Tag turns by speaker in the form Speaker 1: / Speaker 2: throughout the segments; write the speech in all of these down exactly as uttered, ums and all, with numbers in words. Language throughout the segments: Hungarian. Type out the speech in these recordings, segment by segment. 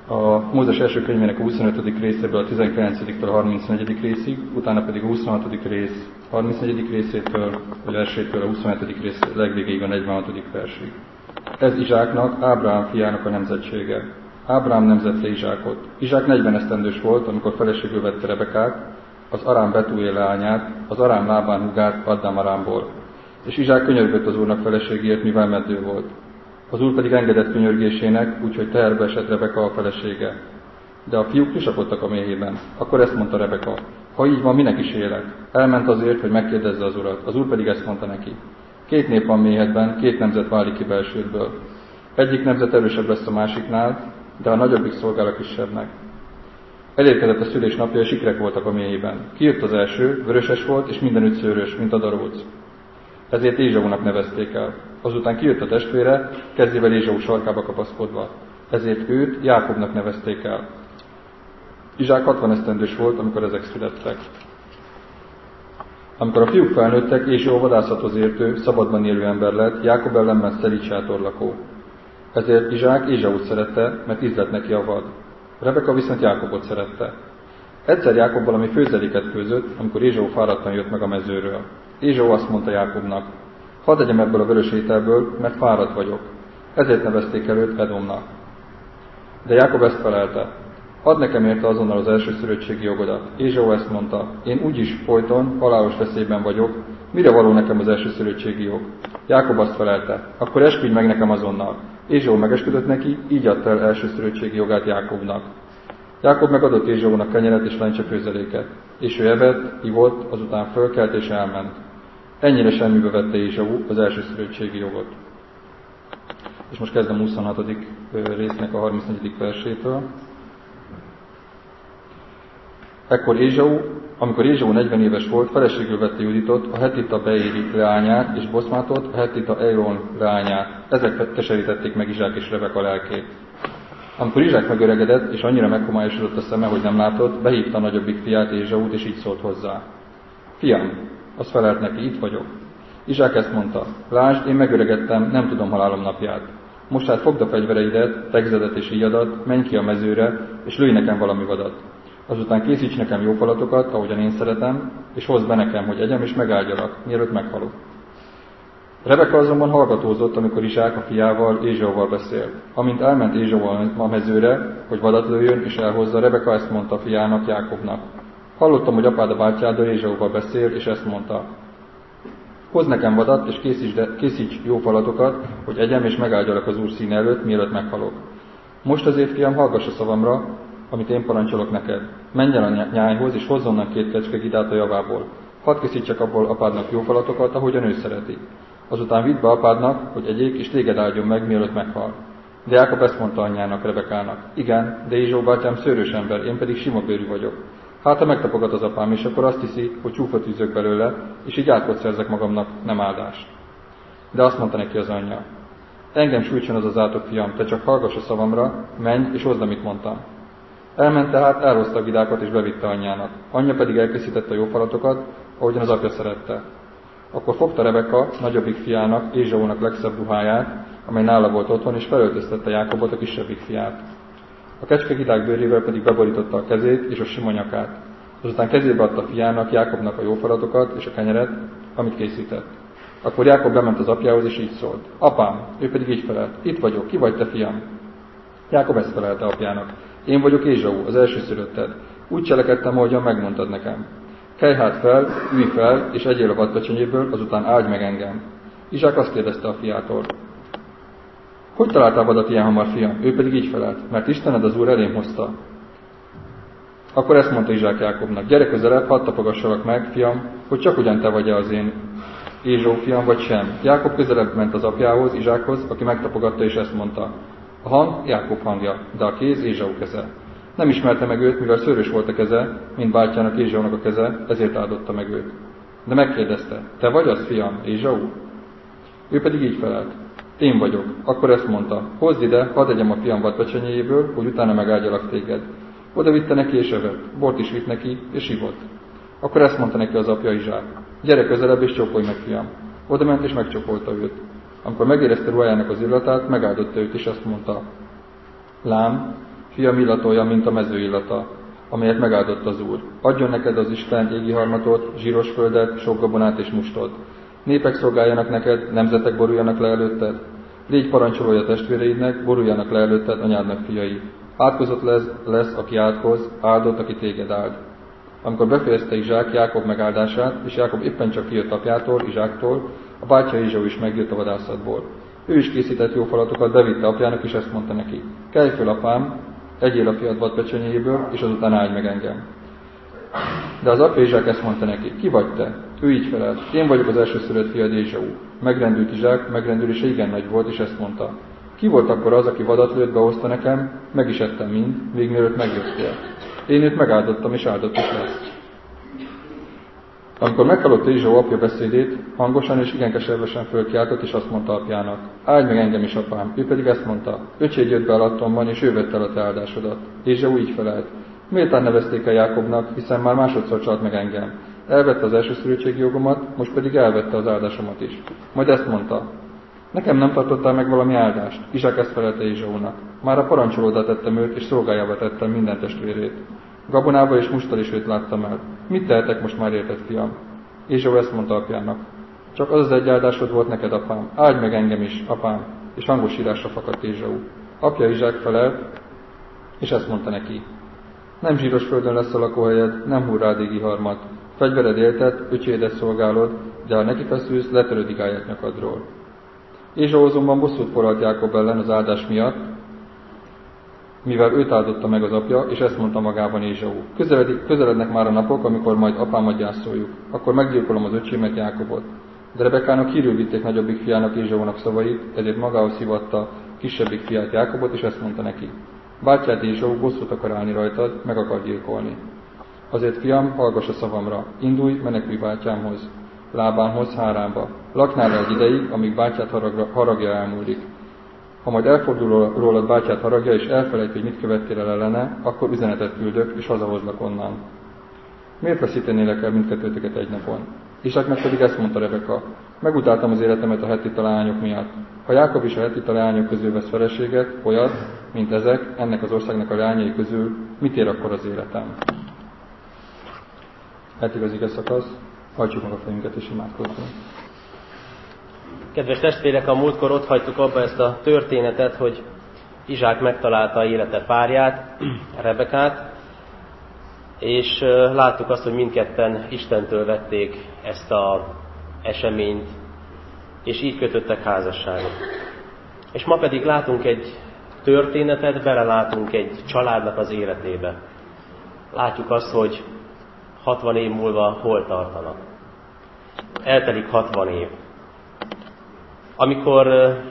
Speaker 1: a Mózes első könyvének a huszonötödik részéből a tizenkilencediktől a harmincnegyedik részig, utána pedig a huszonhatodik rész harmincnegyedik részétől, vagy versétől a huszonhetedik rész legvégéig a negyvenhatodik versig. Ez Izsáknak, Ábrahám fiának a nemzetsége. Ábrahám nemzette Izsákot. Izsák negyven esztendős volt, amikor feleségül vette Rebekát, az Arám Betuél leányát, az Arám Lábán húgát Paddán Arámból. És Izsák könyörgött az Úrnak feleségért, mivel meddő volt. Az Úr pedig engedett könyörgésének, úgyhogy teherbe esett Rebeka a felesége. De a fiúk kisapodtak a méhében. Akkor ezt mondta Rebeka: ha így van, minek is élek? Elment azért, hogy megkérdezze az Urat. Az Úr pedig ezt mondta neki: két nép van méhedben, két nemzet válik ki belsődből. Egyik nemzet erősebb lesz a másiknál, de a nagyobbik szolgál a kisebbnek. Elérkezett a szülés napja, és ikrek voltak a méhében. Kijött az első, vöröses volt, és mindenütt szőrös, mint a daróc. Ezért Ézsaúnak nevezték el. Azután kijött a testvére, kezével Ézsau sarkába kapaszkodva. Ezért őt Jákobnak nevezték el. Izsák hatvan esztendős volt, amikor ezek születtek. Amikor a fiúk felnőttek, Ézsau vadászathoz értő, szabadban élő ember lett, Jákob ellenben szelíd sátorlakó. Ezért Izsák Ézsaut szerette, mert ízlett neki a vad. Rebeka viszont Jákobot szerette. Egyszer Jákob valami főzeléket főzött, amikor Ézsau fáradtan jött meg a mezőről. Ézsau azt mondta Jákobnak: hadd egyem ebből a vörös ételből, mert fáradt vagyok. Ezért nevezték el őt Edomnak. De Jákob ezt felelte: add nekem érte azonnal az elsőszülöttségi jogodat. Ézsau ezt mondta: én úgyis folyton halálos veszélyben vagyok, mire való nekem az elsőszülöttségi jog? Jákob azt felelte: akkor esküdj meg nekem azonnal. Ézsau megesküdött neki, így adta el elsőszülöttségi jogát Jákobnak. Jákob megadott Ézsaunak kenyeret és lencse főzeléket, és ő evett, ivott, azután fölkelt és elment. Ennyire semmibe vette Ézsau az elsőszülöttségi jogot. És most kezdem huszonhatodik résznek a harmincnegyedik versétől. Ekkor Ézsau, amikor Ézsau negyven éves volt, feleségül vette Juditot, a hetita Beéri leányát, és Boszmátot, a hetita Eiron leányát. Ezek keserítették meg Izsák és Rebeka lelkét. Amikor Izsák megöregedett, és annyira meghomályosodott a szeme, hogy nem látott, behívta a nagyobbik fiát, Ézsaut, és így szólt hozzá: fiam, az felelt neki: itt vagyok. Izsák ezt mondta: lásd, én megöregedtem, nem tudom halálom napját. Most hát fogd a fegyvereidet, tegzedet és íjadat, menj ki a mezőre, és lőj nekem valami vadat. Azután készíts nekem jó falatokat, ahogyan én szeretem, és hozd be nekem, hogy egyem és megáldjalak, mielőtt meghalok. Rebeka azonban hallgatózott, amikor Izsák a fiával, Ézsauval beszélt. Amint elment Ézsau a mezőre, hogy vadat lőjön és elhozza, Rebeka ezt mondta a fiának, Jákobnak: hallottam, hogy apád a bátyáddal, Ézsauval beszél, és ezt mondta: hozd nekem vadat, és készíts, de, készíts jó falatokat, hogy egyem és megáldjalak az Úr színe előtt, mielőtt meghalok. Most azért, fiam, hallgass a szavamra, amit én parancsolok neked. Menj el a nyájhoz, és hozz onnan két kecskegidát a javából. Hadd készítsek abból apádnak jó falatokat, ahogyan ő szereti. Azután vidd be apádnak, hogy egyék, és téged áldjon meg, mielőtt meghal. De Jákob ezt mondta anyjának, Rebekának: igen, de Ézsau bátyám szőrös ember, én pedig sima bőrű vagyok. Hát, ha megtapogat az apám, és akkor azt hiszi, hogy csúfot űzök belőle, és így átkot szerzek magamnak, nem áldást. De azt mondta neki az anyja: engem sújtson az az átok, fiam, te csak hallgass a szavamra, menj, és hozd, amit mondtam. Elment tehát, elhozta a gidákat, és bevitte anyjának. Anyja pedig elkészítette a jó falatokat, ahogyan az apja szerette. Akkor fogta Rebeka nagyobbik fiának, Ézsaunak legszebb ruháját, amely nála volt otthon, és felöltöztette Jákobot, a kisebbik fiát. A kecskegidák bőrével pedig beborította a kezét és a sima nyakát. Azután kezébe adta fiának, Jákobnak a jó falatokat és a kenyeret, amit készített. Akkor Jákob bement az apjához, és így szólt: apám, ő pedig így felelt: itt vagyok, ki vagy te, fiam? Jákob ezt felelte apjának: én vagyok Ézsau, az elsőszülötted. Úgy cselekedtem, ahogyan megmondtad nekem. Kelj hát fel, ülj fel, és egyél a vadpecsenyéből, azután áldj meg engem. Izsák azt kérdezte a fiától: hogy találtál vadat ilyen hamar, fiam? Ő pedig így felelt: mert Istened, az Úr elém hozta. Akkor ezt mondta Izsák Jákobnak: gyere közelebb, hadd tapogassalak meg, fiam, hogy csak ugyan te vagy-e az én Ézsau fiam, vagy sem. Jákob közelebb ment az apjához, Izsákhoz, aki megtapogatta, és ezt mondta: a hang Jákob hangja, de a kéz Ézsau keze. Nem ismerte meg őt, mivel szőrös volt a keze, mint bátyjának, Ézsaunak a keze, ezért áldotta meg őt. De megkérdezte: te vagy az, fiam, Ézsau? Ő pedig így felelt: én vagyok. Akkor ezt mondta: hozd ide, hadd egyem a fiam vadpecsenyéjéből, hogy utána megáldjalak téged. Oda vitte neki, és evett. Bort is vitt neki, és ivott. Akkor ezt mondta neki az apja, Izsák: gyere közelebb, és csókolj meg, fiam. Oda ment, és megcsókolta őt. Amikor megérezte ruhájának az illatát, megáldotta őt, és azt mondta: lám, Fiam illata olyan, mint a mező illata, amelyet megáldott az Úr. Adjon neked az Isten égi harmatot, zsíros földet, sok gabonát és mustot. Népek szolgáljanak neked, nemzetek boruljanak le előtted. Légy parancsolója testvéreidnek, boruljanak le előtted anyádnak fiai. Átkozott lesz, lesz, aki átkoz, áldott, aki téged áld. Amikor befejezte Izsák Jákob megáldását, és Jákob éppen csak kijött apjától, Izsáktól, a bátyja Ézsau is megjött a vadászatból. Ő is készített jó falatokat, bevitte apjának, és ezt mondta neki: kelj föl, apám, egyél a fiad vadpecsenyéből, és azután áldj meg engem. De az apja Izsák ezt mondta neki: ki vagy te? Ő így felelt: én vagyok az elsőszülött fiad Ézsau. Megrendült Izsák, megrendülése igen nagy volt, és ezt mondta: ki volt akkor az, aki vadat lőtt, behozta nekem, meg is ettem mind, még mielőtt megjöttél. Én őt megáldottam, és áldott is lesz. Amikor meghallotta Ézsau apja beszédét, hangosan és igen keservesen fölkiáltott, és azt mondta apjának: áldj meg engem is, apám. Ő pedig ezt mondta: öcséd jött be alattomban, és ő vette el a te áldásodat. Ézsau így felelt: méltán nevezték el Jákobnak, hiszen már másodszor csalt meg engem. Elvette az elsőszülöttségi jogomat, most pedig elvette az áldásomat is. Majd ezt mondta: nekem nem tartottál meg valami áldást? Izsák ezt felelte Ézsaunak: már a parancsolódra tettem őt, és szolgájába tettem minden testvérét. Gabonába és mustal is őt láttam el. Mit tehetek most már érted, fiam? Ézsau ezt mondta apjának: csak az az egy áldásod volt neked, apám. Áldj meg engem is, apám. És hangos sírásra fakadt Ézsau. Apja Izsák felelt, és ezt mondta neki: nem zsíros földön lesz a lakóhelyed, nem hull rád égi harmat. Fegyvered éltet, öcsédet szolgálod, de ha neki feszülsz, letöröd igáját nyakadról. Ézsau azonban bosszút forralt Jákob ellen az áldás miatt, mivel őt áldotta meg az apja, és ezt mondta magában Ézsau: közelednek már a napok, amikor majd apámat gyászoljuk, akkor meggyilkolom az öcsémet, Jákobot. De Rebekának hírül vitték nagyobbik fiának, Ézsaunak szavait, ezért magához hívatta kisebbik fiát, Jákobot, és ezt mondta neki: bátyád Ézsau bosszút akar állni rajtad, meg akar gyilkolni. Azért, fiam, hallgass a szavamra, indulj, menekülj bátyámhoz, Lábánhoz, Háránba. Laknál el egy ideig, amíg bátyád haragja, haragja elmúlik. Ha majd elfordul rólad bátyád haragja, és elfelejt, hogy mit követtél el ellene, akkor üzenetet küldök, és hazahozlak onnan. Miért veszítenélek el mindkettőtöket egy napon? Izsáknak pedig ezt mondta Rebeka: megutáltam az életemet a hettita leányok miatt. Ha Jákob is a hettita leányok közül vesz feleséget, olyat, mint ezek, ennek az országnak a leányai közül, mit ér akkor az életem? Eddig az ige szakasz, hajtsuk meg a fejünket és imádkozzunk.
Speaker 2: Kedves testvérek, a múltkor ott hagytuk abba ezt a történetet, hogy Izsák megtalálta élete párját, Rebekát, és láttuk azt, hogy mindketten Istentől vették ezt az eseményt, és így kötöttek házasságot. És ma pedig látunk egy történetet, belelátunk egy családnak az életébe. Látjuk azt, hogy hatvan év múlva hol tartanak. Eltelik hatvan év. Amikor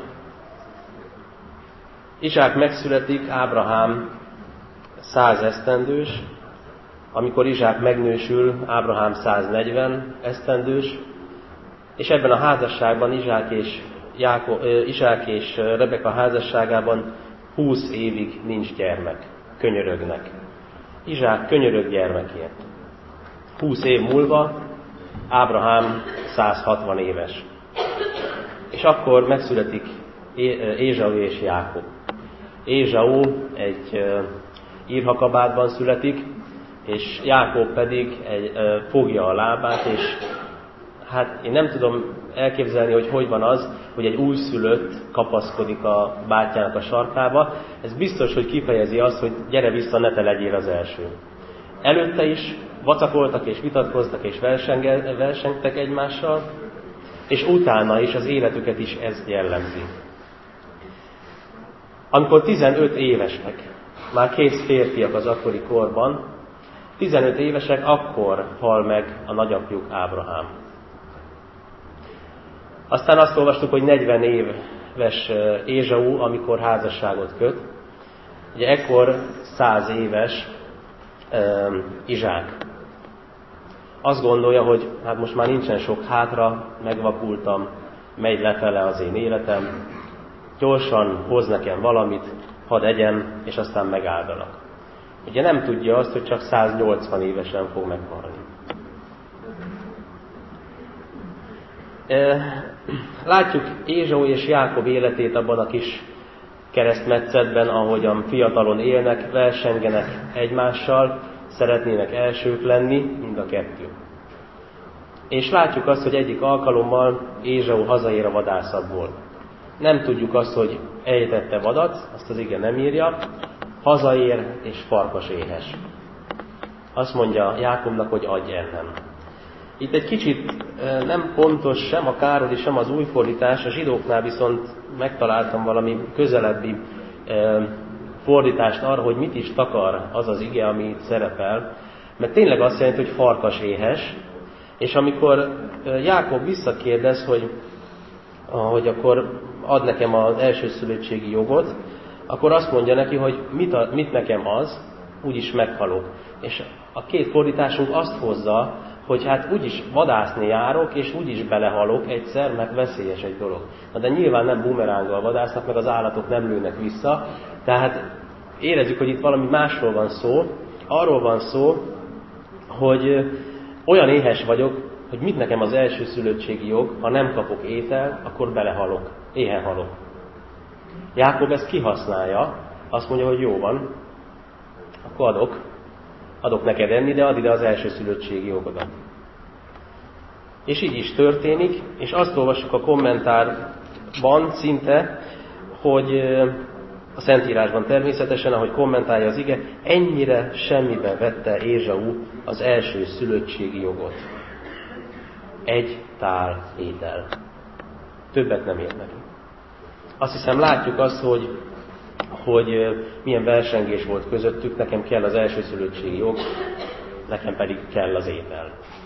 Speaker 2: Izsák megszületik, Ábrahám száz esztendős, amikor Izsák megnősül, Ábrahám száznegyven esztendős, és ebben a házasságban, Izsák és, Jáko, Izsák és Rebeka házasságában húsz évig nincs gyermek, könyörögnek. Izsák könyörög gyermekért. húsz év múlva Ábrahám száz hatvan éves. És akkor megszületik Ézsau és Jákob. Ézsau egy írhakabátban születik, és Jákob pedig egy, fogja a lábát, és hát én nem tudom elképzelni, hogy hogy van az, hogy egy újszülött kapaszkodik a bátyjának a sarkába. Ez biztos, hogy kifejezi azt, hogy gyere vissza, ne te legyél az első. Előtte is vacakoltak és vitatkoztak és versengtek egymással, és utána is az életüket is ez jellemzi. Amikor tizenöt évesek, már kész férfiak az akkori korban, tizenöt évesek, akkor hal meg a nagyapjuk Ábrahám. Aztán azt olvastuk, hogy negyven éves Ézsau, amikor házasságot köt. Ugye ekkor száz éves um, Izsák. Azt gondolja, hogy hát most már nincsen sok hátra, megvakultam, megy lefele az én életem, gyorsan hoz nekem valamit, hadd egyem, és aztán megáldalak. Ugye nem tudja azt, hogy csak száznyolcvan évesen fog meghalni. Látjuk Ézsau és Jákob életét abban a kis keresztmetszetben, ahogyan fiatalon élnek, versengenek egymással, szeretnének elsők lenni, mind a kettő. És látjuk azt, hogy egyik alkalommal Ézsau hazaér a vadászatból. Nem tudjuk azt, hogy ejtette vadat, azt az ige nem írja, hazaér és farkas éhes. Azt mondja Jákobnak, hogy adj ennem. Itt egy kicsit nem pontos sem a Károli, sem az új fordítás, a zsidóknál viszont megtaláltam valami közelebbi fordítást arra, hogy mit is takar az az ige, ami itt szerepel, mert tényleg azt jelenti, hogy farkas éhes, és amikor Jákob visszakérdez, hogy, hogy akkor ad nekem az elsőszülöttségi jogot, akkor azt mondja neki, hogy mit, a, mit nekem az, úgyis meghalok. És a két fordításunk azt hozza, hogy hát úgyis vadászni járok, és úgyis belehalok egyszer, mert veszélyes egy dolog. Na de nyilván nem bumeránggal vadásznak, meg az állatok nem lőnek vissza, tehát érezzük, hogy itt valami másról van szó. Arról van szó, hogy olyan éhes vagyok, hogy mit nekem az elsőszülöttségi jog, ha nem kapok étel, akkor belehalok, éhen halok. Jákob ezt kihasználja, azt mondja, hogy jó van, akkor adok, adok neked enni, de add ide az elsőszülöttségi jogodat. És így is történik, és azt olvassuk a kommentárban szinte, hogy a Szentírásban természetesen, ahogy kommentálja az ige, ennyire semmibe vette Ézsau az elsőszülöttségi jogot. Egy tál étel. Többet nem ér neki. Azt hiszem, látjuk azt, hogy, hogy milyen versengés volt közöttük, nekem kell az elsőszülöttségi jog, nekem pedig kell az étel.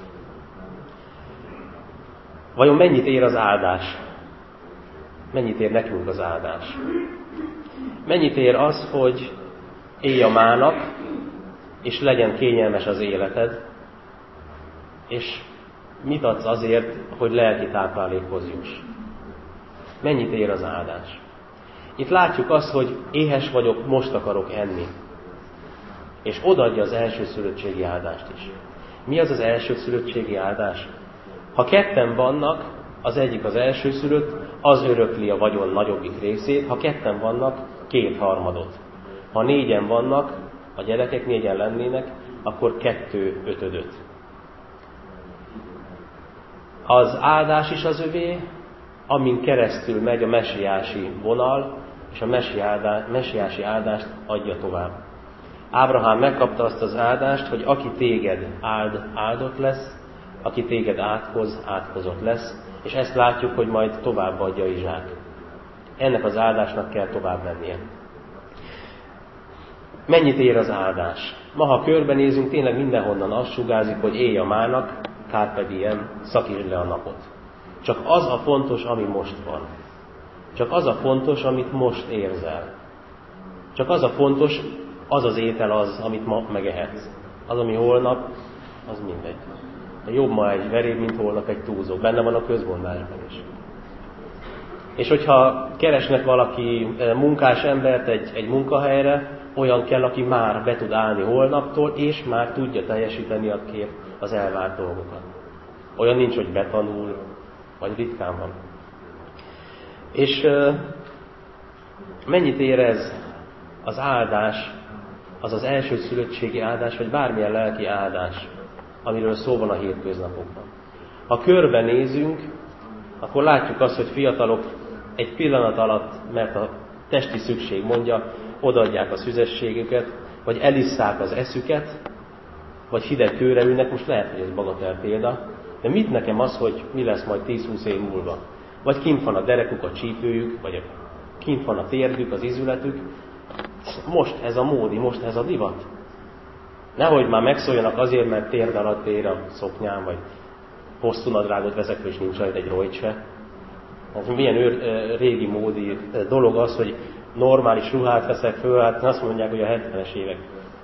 Speaker 2: Vajon mennyit ér az áldás? Mennyit ér nekünk az áldás? Mennyit ér az, hogy élj a mának, és legyen kényelmes az életed, és mit adsz azért, hogy lelki táplálékhoz juss? Mennyit ér az áldás? Itt látjuk azt, hogy éhes vagyok, most akarok enni. És odaadja az elsőszülöttségi áldást is. Mi az az elsőszülöttségi áldás? Ha ketten vannak, az egyik az elsőszülött, az örökli a vagyon nagyobbik részét, ha ketten vannak, kétharmadot. Ha négyen vannak, a gyerekek négyen lennének, akkor kettő ötödöt. Az áldás is az övé, amin keresztül megy a mesiási vonal, és a mesiási áldást adja tovább. Ábrahám megkapta azt az áldást, hogy aki téged áld, áldott lesz, aki téged átkoz, átkozott lesz, és ezt látjuk, hogy majd továbbadja Izsák. Ennek az áldásnak kell tovább mennie. Mennyit ér az áldás? Ma, ha körbenézünk, tényleg mindenhonnan azt sugárzik, hogy élj a mának, carpe diem, szakítsd le a napot. Csak az a fontos, ami most van. Csak az a fontos, amit most érzel. Csak az a fontos, az az étel az, amit ma megehetsz. Az, ami holnap, az mindegy. De jobb ma egy veréb, mint holnap egy túlzó. Benne van a közmondásban is. És hogyha keresnek valaki munkás embert egy, egy munkahelyre, olyan kell, aki már be tud állni holnaptól, és már tudja teljesíteni a kép az elvárt dolgokat. Olyan nincs, hogy betanul, vagy ritkán van. És uh, mennyit ér ez az áldás, az az elsőszülöttségi áldás, vagy bármilyen lelki áldás, amiről szó van a hétköznapokban. Ha körbenézünk, akkor látjuk azt, hogy fiatalok egy pillanat alatt, mert a testi szükség mondja, odaadják a szüzességüket, vagy elisszák az eszüket, vagy hideg kőre ülnek, most lehet, hogy ez bagatel példa, de mit nekem az, hogy mi lesz majd tíz-húsz év múlva? Vagy kint van a derekuk, a csípőjük, vagy kint van a térdük, az izületük. Most ez a módi, most ez a divat. Nehogy már megszóljanak azért, mert térd alatt ér a szoknyám, vagy hosszú nadrágot veszek, és nincs rajta egy rojt se. Ez milyen őr, régi módi dolog az, hogy normális ruhát veszek föl, hát azt mondják, hogy a hetvenes évek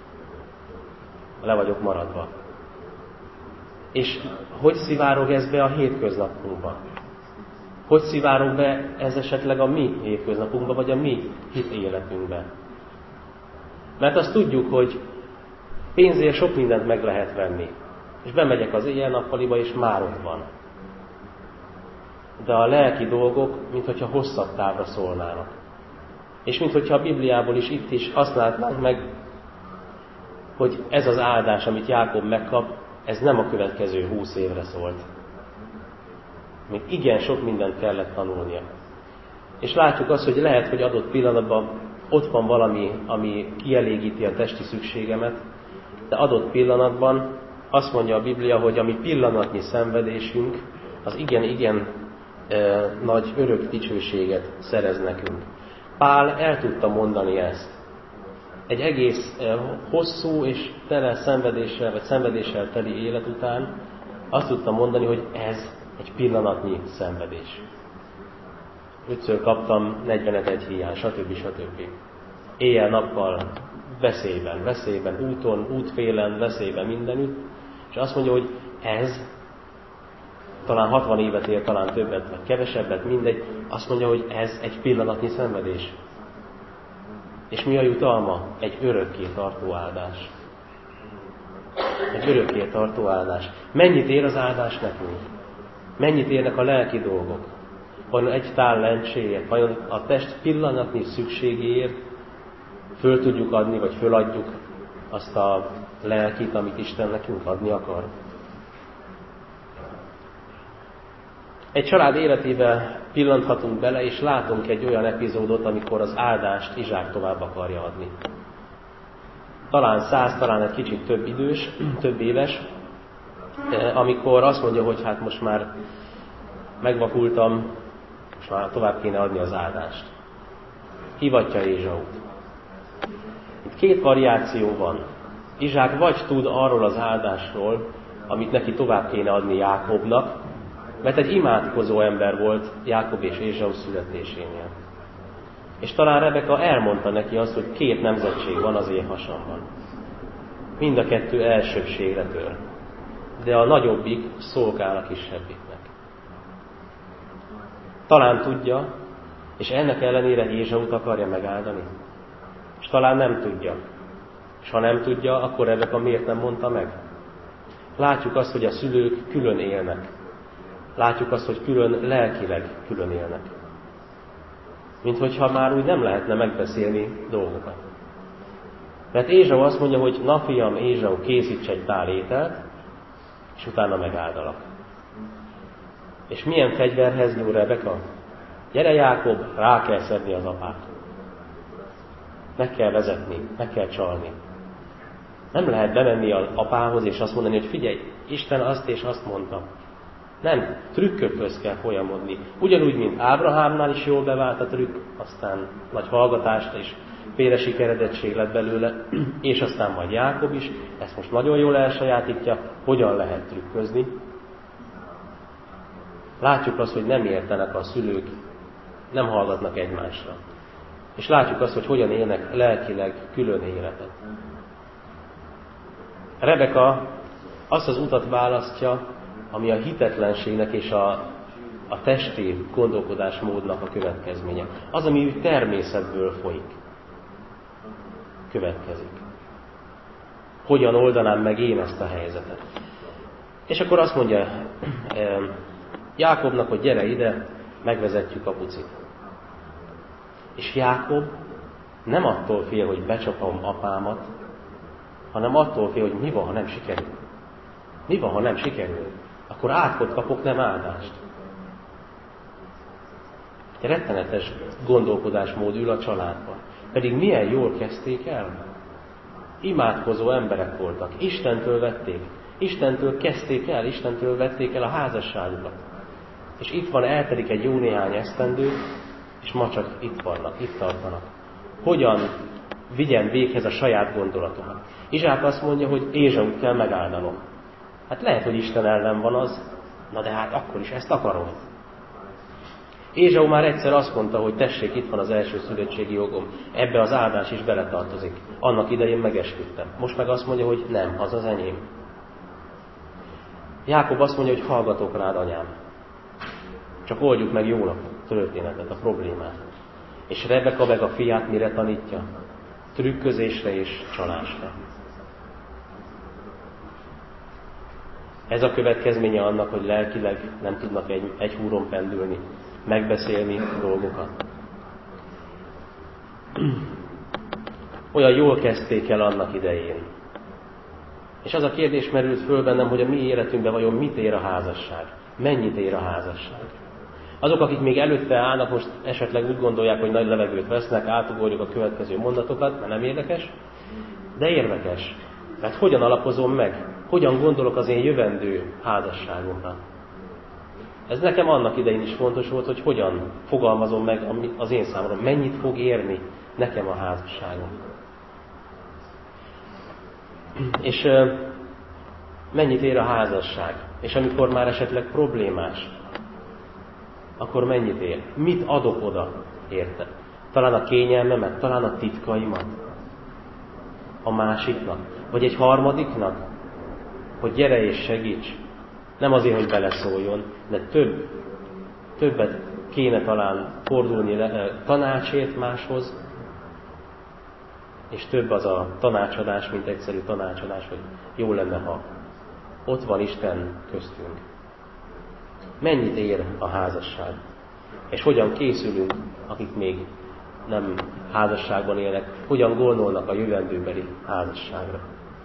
Speaker 2: le vagyok maradva. És hogy szivárog ez be a hétköznapunkba? Hogy szivárog be ez esetleg a mi hétköznapunkba, vagy a mi hit életünkbe? Mert azt tudjuk, hogy pénzért sok mindent meg lehet venni. És bemegyek az éjjel-nappaliba, és már ott van. De a lelki dolgok, mintha hosszabb távra szólnának. És minthogyha a Bibliából is itt is azt látnánk meg, hogy ez az áldás, amit Jákob megkap, ez nem a következő húsz évre szólt. Még igen sok mindent kellett tanulnia. És látjuk azt, hogy lehet, hogy adott pillanatban ott van valami, ami kielégíti a testi szükségemet, de adott pillanatban azt mondja a Biblia, hogy a mi pillanatnyi szenvedésünk, az igen-igen e, nagy örök dicsőséget szerez nekünk. Pál el tudta mondani ezt. Egy egész e, hosszú és tele szenvedéssel, vagy szenvedéssel teli élet után azt tudta mondani, hogy ez egy pillanatnyi szenvedés. Ötször kaptam negyvenegy hiány, stb. stb. Éjjel-nappal veszélyben, veszélyben, úton, útfélen, veszélyben, mindenütt. És azt mondja, hogy ez, talán hatvan évet él, talán többet, vagy kevesebbet, mindegy, azt mondja, hogy ez egy pillanatnyi szenvedés. És mi a jutalma? Egy örökké tartó áldás. Egy örökké tartó áldás. Mennyit ér az áldás nekünk? Mennyit érnek a lelki dolgok? Vajon egy tál lencséért, vajon a test pillanatnyi szükségéért föl tudjuk adni, vagy föladjuk azt a lelkit, amit Isten nekünk adni akar? Egy család életébe pillanthatunk bele, és látunk egy olyan epizódot, amikor az áldást Izsák tovább akarja adni. Talán száz, talán egy kicsit több idős, több éves, amikor azt mondja, hogy hát most már megvakultam, most már tovább kéne adni az áldást. Hivatja Ézsaut. Itt két variáció van. Izsák vagy tud arról az áldásról, amit neki tovább kéne adni Jákobnak, mert egy imádkozó ember volt Jákob és Ézsau születésénél. És talán Rebeka elmondta neki azt, hogy két nemzetség van az én hasamban. Mind a kettő elsőbbségre tör. De a nagyobbik szolgál a kisebbiknek. Talán tudja, és ennek ellenére Ézsaut akarja megáldani. És talán nem tudja. És ha nem tudja, akkor Rebeka miért nem mondta meg? Látjuk azt, hogy a szülők külön élnek. Látjuk azt, hogy külön lelkileg külön élnek. Mint hogyha már úgy nem lehetne megbeszélni dolgokat. Mert Ézsau azt mondja, hogy na fiam, Ézsau, készíts egy tál ételt, és utána megáldalak. És milyen fegyverhez nyúl Rebeka? Gyere Jákob, rá kell szedni az apát. Meg kell vezetni, meg kell csalni. Nem lehet bemenni az apához és azt mondani, hogy figyelj, Isten azt és azt mondta. Nem, trükkökhöz kell folyamodni. Ugyanúgy, mint Ábrahámnál is jól bevált a trükk, aztán nagy hallgatást és félresikeredettség lett belőle, és aztán majd Jákob is, ezt most nagyon jól elsajátítja, hogyan lehet trükközni. Látjuk azt, hogy nem értenek a szülők, nem hallgatnak egymásra. És látjuk azt, hogy hogyan élnek lelkileg külön életet. Rebeka azt az utat választja, ami a hitetlenségnek és a, a testi gondolkodásmódnak a következménye. Az, ami természetből folyik. Következik. Hogyan oldanám meg én ezt a helyzetet? És akkor azt mondja Jákobnak, hogy gyere ide, megvezetjük a pucit. És Jákob nem attól fél, hogy becsapom apámat, hanem attól fél, hogy mi van, ha nem sikerül. Mi van, ha nem sikerül? Akkor átkot kapok, nem áldást. Egy rettenetes gondolkodásmód ül a családban. Pedig milyen jól kezdték el? Imádkozó emberek voltak. Istentől vették. Istentől kezdték el, Istentől vették el a házasságukat. És itt van, eltelik egy jó néhány esztendő, és ma csak itt vannak, itt tartanak. Hogyan vigyen véghez a saját gondolatomat? Izsák azt mondja, hogy Ézsaut kell megáldanom. Hát lehet, hogy Isten ellen van az, na de hát akkor is ezt akarom. Ézsau már egyszer azt mondta, hogy tessék, itt van az első születtségi jogom, ebbe az áldás is beletartozik. Annak idején megesküdtem. Most meg azt mondja, hogy nem, az az enyém. Jákob azt mondja, hogy hallgatok rád, anyám. Csak oldjuk meg jól a történetet, a problémát. És Rebeka meg a fiát mire tanítja? Trükközésre és csalásra. Ez a következménye annak, hogy lelkileg nem tudnak egy, egy húron pendülni, megbeszélni dolgokat. olyan jól kezdték el annak idején. És az a kérdés merült föl bennem, hogy a mi életünkben vajon mit ér a házasság? Mennyit ér a házasság? Azok, akik még előtte állnak, most esetleg úgy gondolják, hogy nagy levegőt vesznek, átugorjuk a következő mondatokat, mert nem érdekes, de érdekes. Mert hogyan alapozom meg? Hogyan gondolok az én jövendő házasságomra? Ez nekem annak idején is fontos volt, hogy hogyan fogalmazom meg az én számomra, mennyit fog érni nekem a házasságom. És mennyit ér a házasság? És amikor már esetleg problémás, akkor mennyit ér? Mit adok oda érte? Talán a kényelmemet, talán a titkaimat a másiknak, vagy egy harmadiknak, hogy gyere és segíts. Nem azért, hogy beleszóljon, de több, többet kéne talán fordulni tanácsért máshoz, és több az a tanácsadás, mint egyszerű tanácsadás, hogy jó lenne, ha ott van Isten köztünk. Mennyit ér a házasság? És hogyan készülünk, akik még nem házasságban élnek, hogyan gondolnak a jövendőbeli házasságra?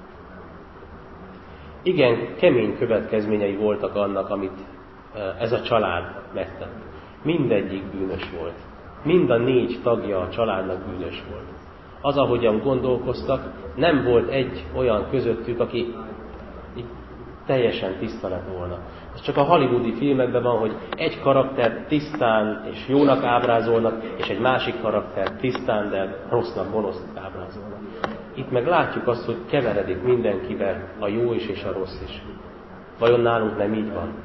Speaker 2: Igen, kemény következményei voltak annak, amit ez a család megtett. Mindegyik bűnös volt. Mind a négy tagja a családnak bűnös volt. Az, ahogyan gondolkoztak, nem volt egy olyan közöttük, aki teljesen tiszta lett volna. Ez csak a hollywoodi filmekben van, hogy egy karaktert tisztán és jónak ábrázolnak, és egy másik karaktert tisztán, de rossznak, gonosznak ábrázolnak. Itt meg látjuk azt, hogy keveredik mindenkivel a jó is és a rossz is. Vajon nálunk nem így van?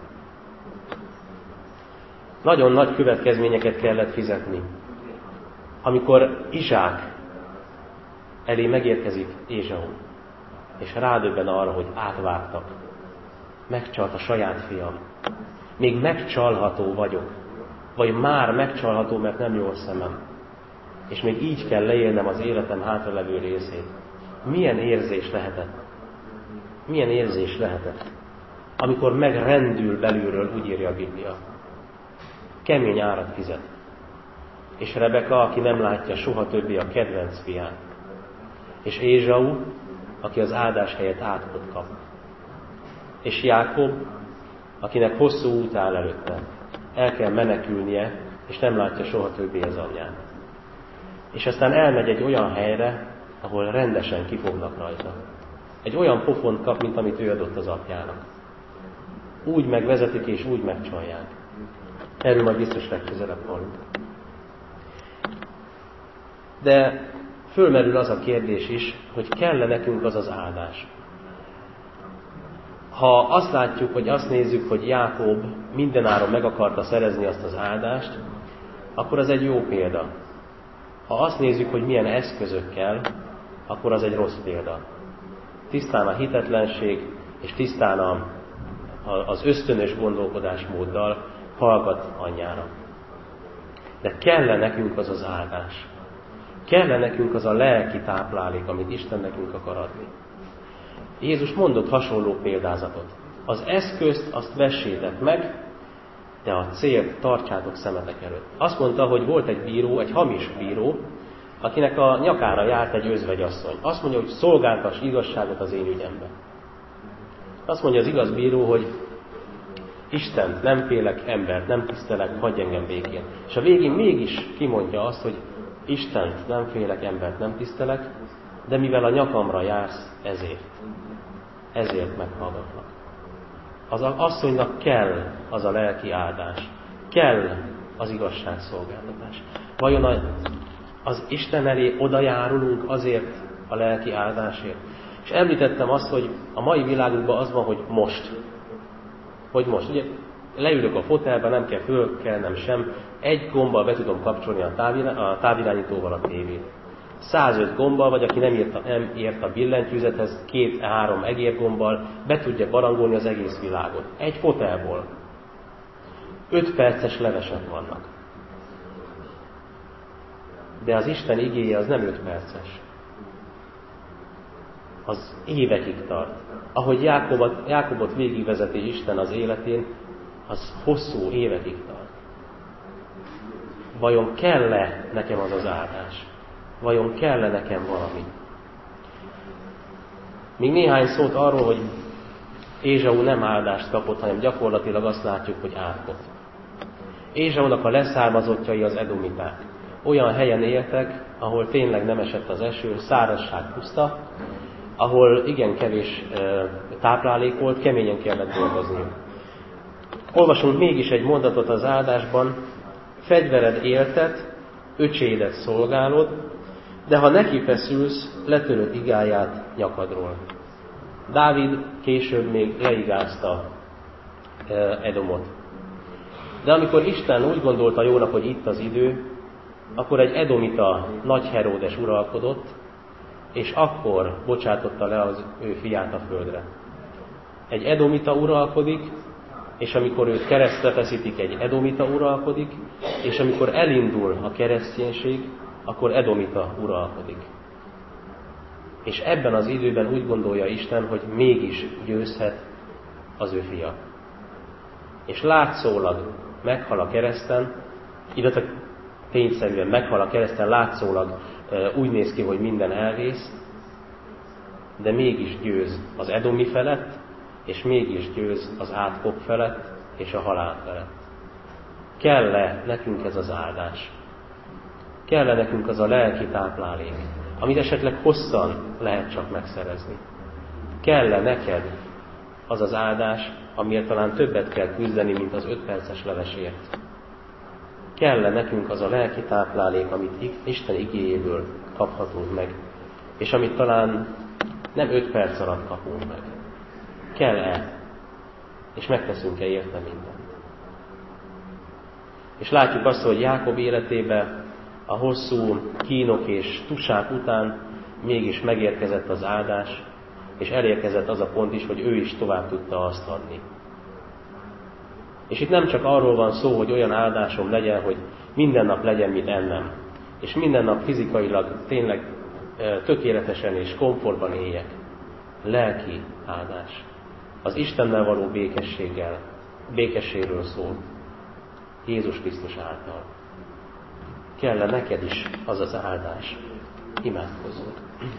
Speaker 2: Nagyon nagy következményeket kellett fizetni. Amikor Izsák elé megérkezik Ézsau, és rádöbben arra, hogy átvágtak. Megcsalt a saját fiam. Még megcsalható vagyok. Vagy már megcsalható, mert nem jó a szemem. És még így kell leélnem az életem hátralevő részét. Milyen érzés lehetett? Milyen érzés lehetett? Amikor megrendül belülről, úgy írja a Biblia. Kemény árat fizet. És Rebeka, aki nem látja soha többé a kedvenc fiát. És Ézsau, aki az áldás helyett átkot kap. És Jákob, akinek hosszú út áll előtte. El kell menekülnie, és nem látja soha többé az anyját. És aztán elmegy egy olyan helyre, ahol rendesen kifognak rajta. Egy olyan pofont kap, mint amit ő adott az apjának. Úgy megvezetik, és úgy megcsalják. Erről majd biztos legközelebb hallunk. De fölmerül az a kérdés is, hogy kell-e nekünk az az áldás. Ha azt látjuk, vagy azt nézzük, hogy Jákob mindenáron meg akarta szerezni azt az áldást, akkor az egy jó példa. Ha azt nézzük, hogy milyen eszközökkel, akkor az egy rossz példa. Tisztán a hitetlenség, és tisztán a, a, az ösztönös gondolkodásmóddal hallgat anyjára. De kell nekünk az az áldás. Kell nekünk az a lelki táplálék, amit Isten nekünk akar adni. Jézus mondott hasonló példázatot. Az eszközt azt vessétek meg, de a célt tartsátok szemetek előtt. Azt mondta, hogy volt egy bíró, egy hamis bíró, akinek a nyakára járt egy özvegyasszony. Azt mondja, hogy szolgáltass igazságot az én ügyemben. Azt mondja az igaz bíró, hogy Istent nem félek, embert nem tisztelek, hagyj engem békén. És a végén mégis kimondja azt, hogy Istent nem félek, embert nem tisztelek, de mivel a nyakamra jársz, ezért. Ezért meghallgatlak. Az asszonynak kell az a lelki áldás. Kell az igazságszolgáltatás. Vajon az Isten elé odajárulunk azért a lelki áldásért? És említettem azt, hogy a mai világunkban az van, hogy most. Hogy most. Ugye leülök a fotelbe, nem kell fölkelnem sem. Egy gombbal be tudom kapcsolni a, távirá, a távirányítóval a tévét. százöt gombbal, vagy aki nem ért a, nem ért a billentyűzethez, két-három egérgombbal be tudja barangolni az egész világot. Egy fotelból. Öt perces levesek vannak. De az Isten igéje az nem öt perces. Az évekig tart. Ahogy Jákobot, Jákobot végigvezeti Isten az életén, az hosszú évekig tart. Vajon kell-e nekem az az áldás? Vajon kell-e nekem valami? Még néhány szót arról, hogy Ézsau nem áldást kapott, hanem gyakorlatilag azt látjuk, hogy átkot. Ézsaunak a leszármazottjai az edomiták. Olyan helyen éltek, ahol tényleg nem esett az eső, szárazság, puszta, ahol igen kevés táplálék volt, keményen kellett dolgozniuk. Olvasunk mégis egy mondatot az áldásban: fegyvered éltet, öcsédet szolgálod, de ha neki feszülsz, letöröd igáját nyakadról. Dávid később még leigázta Edomot. De amikor Isten úgy gondolta jónak, hogy itt az idő, akkor egy edomita nagy Heródes uralkodott, és akkor bocsátotta le az ő fiát a földre. Egy edomita uralkodik, és amikor őt keresztre feszítik, egy edomita uralkodik, és amikor elindul a kereszténység, akkor edomita uralkodik. És ebben az időben úgy gondolja Isten, hogy mégis győzhet az ő fia. És látszólag meghal a kereszten, illetve tényszerűen meghal a kereszten, látszólag úgy néz ki, hogy minden elvész, de mégis győz az edomi felett, és mégis győz az átkok felett, és a halál felett. Kell-e nekünk ez az áldás? Kell-e nekünk az a lelki táplálék, amit esetleg hosszan lehet csak megszerezni? Kell-e neked az az áldás, amiért talán többet kell küzdeni, mint az öt perces levesért? Kell-e nekünk az a lelki táplálék, amit Isten igéjéből kaphatunk meg, és amit talán nem öt perc alatt kapunk meg? Kell-e? És megteszünk-e érte mindent? És látjuk azt, hogy Jákob életében a hosszú kínok és tusák után mégis megérkezett az áldás, és elérkezett az a pont is, hogy ő is tovább tudta azt adni. És itt nem csak arról van szó, hogy olyan áldásom legyen, hogy minden nap legyen, mit ennem, és minden nap fizikailag tényleg tökéletesen és komfortban éljek. Lelki áldás. Az Istennel való békességgel, békességről szól. Jézus Krisztus által. Kell-e neked is az az áldás? Imádkozzunk.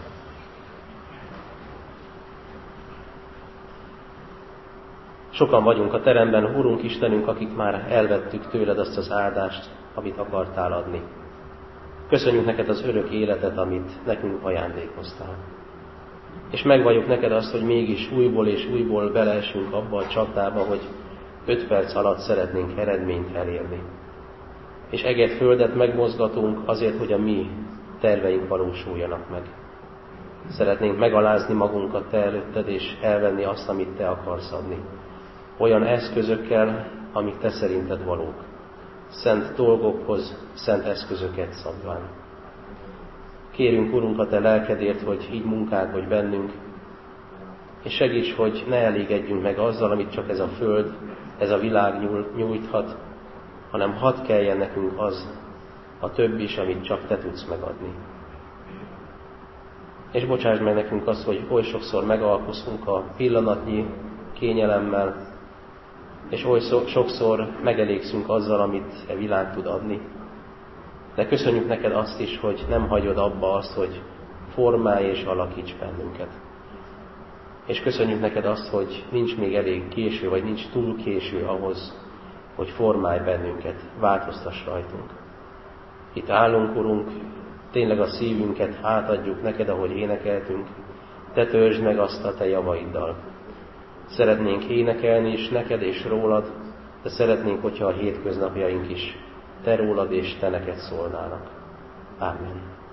Speaker 2: Sokan vagyunk a teremben, Urunk Istenünk, akik már elvettük tőled azt az áldást, amit akartál adni. Köszönjük neked az örök életet, amit nekünk ajándékoztál. És megvalljuk neked azt, hogy mégis újból és újból beleesünk abba a csapdába, hogy öt perc alatt szeretnénk eredményt elérni. És eget földet megmozgatunk azért, hogy a mi terveink valósuljanak meg. Szeretnénk megalázni magunkat te előtted, és elvenni azt, amit te akarsz adni. Olyan eszközökkel, amik te szerinted valók. Szent dolgokhoz, szent eszközöket szabván. Kérünk, Urunk, a te lelkedért, hogy így munkálkodj bennünk, és segíts, hogy ne elégedjünk meg azzal, amit csak ez a föld, ez a világ nyújthat, hanem hadd kelljen nekünk az, a több is, amit csak te tudsz megadni. És bocsásd meg nekünk azt, hogy oly sokszor megalkuszunk a pillanatnyi kényelemmel, és oly sokszor megelégszünk azzal, amit e világ tud adni. De köszönjük neked azt is, hogy nem hagyod abba azt, hogy formálj és alakíts bennünket. És köszönjük neked azt, hogy nincs még elég késő, vagy nincs túl késő ahhoz, hogy formálj bennünket, változtass rajtunk. Itt állunk, Urunk, tényleg a szívünket átadjuk neked, ahogy énekeltünk. Te töltsd meg azt a te javaiddal. Szeretnénk énekelni is neked és rólad, de szeretnénk, hogyha a hétköznapjaink is te rólad és te neked szólnának. Ámen.